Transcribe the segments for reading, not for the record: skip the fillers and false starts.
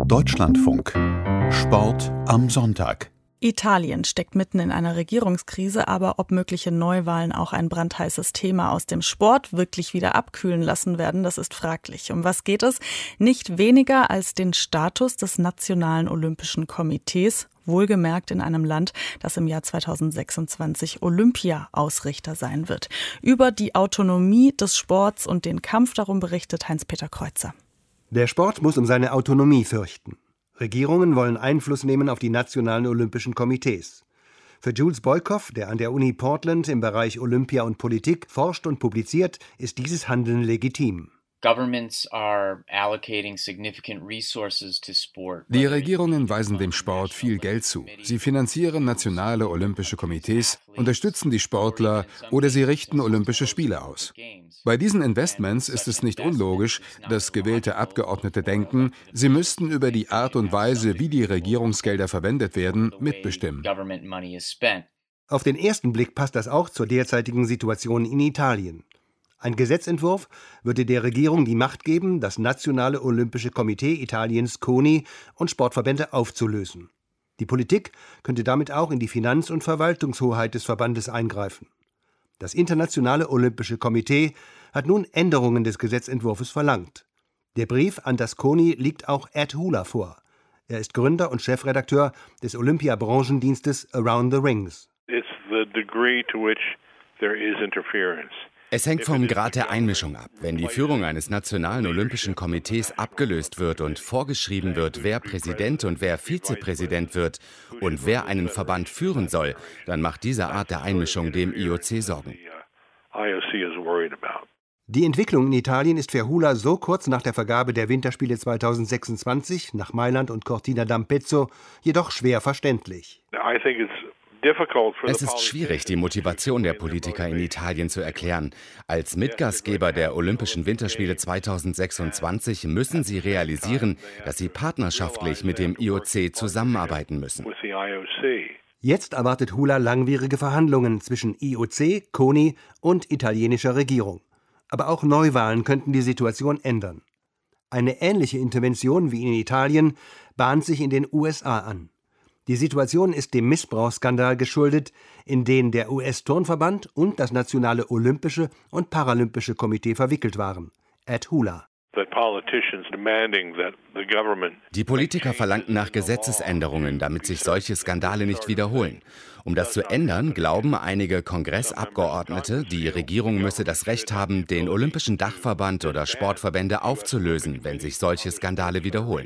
Deutschlandfunk. Sport am Sonntag. Italien steckt mitten in einer Regierungskrise, aber ob mögliche Neuwahlen auch ein brandheißes Thema aus dem Sport wirklich wieder abkühlen lassen werden, das ist fraglich. Um was geht es? Nicht weniger als den Status des Nationalen Olympischen Komitees, wohlgemerkt in einem Land, das im Jahr 2026 Olympia-Ausrichter sein wird. Über die Autonomie des Sports und den Kampf darum berichtet Heinz-Peter Kreuzer. Der Sport muss um seine Autonomie fürchten. Regierungen wollen Einfluss nehmen auf die nationalen Olympischen Komitees. Für Jules Boykoff, der an der Uni Portland im Bereich Olympia und Politik forscht und publiziert, ist dieses Handeln legitim. Die Regierungen weisen dem Sport viel Geld zu. Sie finanzieren nationale olympische Komitees, unterstützen die Sportler oder sie richten Olympische Spiele aus. Bei diesen Investments ist es nicht unlogisch, dass gewählte Abgeordnete denken, sie müssten über die Art und Weise, wie die Regierungsgelder verwendet werden, mitbestimmen. Auf den ersten Blick passt das auch zur derzeitigen Situation in Italien. Ein Gesetzentwurf würde der Regierung die Macht geben, das Nationale Olympische Komitee Italiens CONI und Sportverbände aufzulösen. Die Politik könnte damit auch in die Finanz- und Verwaltungshoheit des Verbandes eingreifen. Das Internationale Olympische Komitee hat nun Änderungen des Gesetzentwurfs verlangt. Der Brief an das CONI liegt auch Ed Hula vor. Er ist Gründer und Chefredakteur des Olympia-Branchendienstes Around the Rings. It's the degree to which there is interference. Es hängt vom Grad der Einmischung ab. Wenn die Führung eines Nationalen Olympischen Komitees abgelöst wird und vorgeschrieben wird, wer Präsident und wer Vizepräsident wird und wer einen Verband führen soll, dann macht diese Art der Einmischung dem IOC Sorgen. Die Entwicklung in Italien ist für Hula so kurz nach der Vergabe der Winterspiele 2026 nach Mailand und Cortina d'Ampezzo jedoch schwer verständlich. Es ist schwierig, die Motivation der Politiker in Italien zu erklären. Als Mitgastgeber der Olympischen Winterspiele 2026 müssen sie realisieren, dass sie partnerschaftlich mit dem IOC zusammenarbeiten müssen. Jetzt erwartet Hula langwierige Verhandlungen zwischen IOC, CONI und italienischer Regierung. Aber auch Neuwahlen könnten die Situation ändern. Eine ähnliche Intervention wie in Italien bahnt sich in den USA an. Die Situation ist dem Missbrauchsskandal geschuldet, in den der US-Turnverband und das Nationale Olympische und Paralympische Komitee verwickelt waren. Ed Hula. Die Politiker verlangten nach Gesetzesänderungen, damit sich solche Skandale nicht wiederholen. Um das zu ändern, glauben einige Kongressabgeordnete, die Regierung müsse das Recht haben, den Olympischen Dachverband oder Sportverbände aufzulösen, wenn sich solche Skandale wiederholen.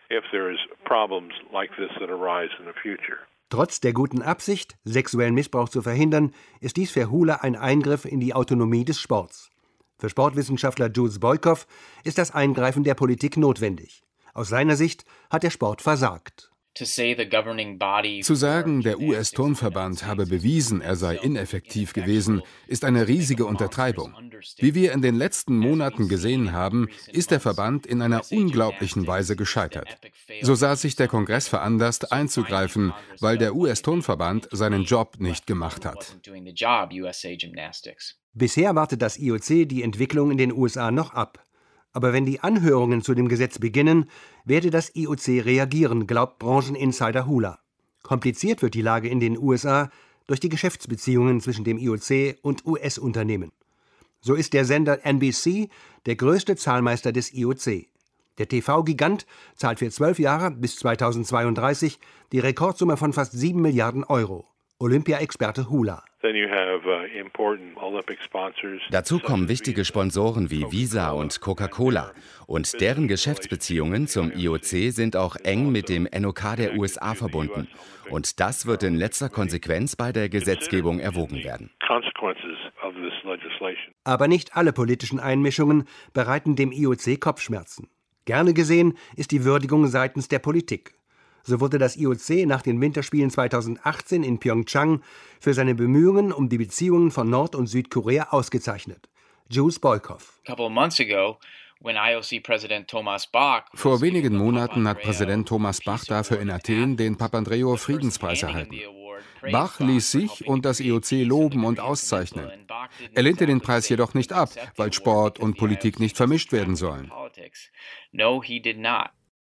Trotz der guten Absicht, sexuellen Missbrauch zu verhindern, ist dies für Hula ein Eingriff in die Autonomie des Sports. Für Sportwissenschaftler Jules Boykoff ist das Eingreifen der Politik notwendig. Aus seiner Sicht hat der Sport versagt. Zu sagen, der US-Turnverband habe bewiesen, er sei ineffektiv gewesen, ist eine riesige Untertreibung. Wie wir in den letzten Monaten gesehen haben, ist der Verband in einer unglaublichen Weise gescheitert. So sah sich der Kongress veranlasst, einzugreifen, weil der US-Turnverband seinen Job nicht gemacht hat. Bisher wartet das IOC die Entwicklung in den USA noch ab. Aber wenn die Anhörungen zu dem Gesetz beginnen, werde das IOC reagieren, glaubt Brancheninsider Hula. Kompliziert wird die Lage in den USA durch die Geschäftsbeziehungen zwischen dem IOC und US-Unternehmen. So ist der Sender NBC der größte Zahlmeister des IOC. Der TV-Gigant zahlt für 12 Jahre bis 2032 die Rekordsumme von fast 7 Milliarden Euro. Olympia-Experte Hula. Dazu kommen wichtige Sponsoren wie Visa und Coca-Cola. Und deren Geschäftsbeziehungen zum IOC sind auch eng mit dem NOK der USA verbunden. Und das wird in letzter Konsequenz bei der Gesetzgebung erwogen werden. Aber nicht alle politischen Einmischungen bereiten dem IOC Kopfschmerzen. Gerne gesehen ist die Würdigung seitens der Politik. So wurde das IOC nach den Winterspielen 2018 in Pyeongchang für seine Bemühungen um die Beziehungen von Nord- und Südkorea ausgezeichnet. Jules Boykoff. Vor wenigen Monaten hat Präsident Thomas Bach dafür in Athen den Papandreou Friedenspreis erhalten. Bach ließ sich und das IOC loben und auszeichnen. Er lehnte den Preis jedoch nicht ab, weil Sport und Politik nicht vermischt werden sollen. No, he did not.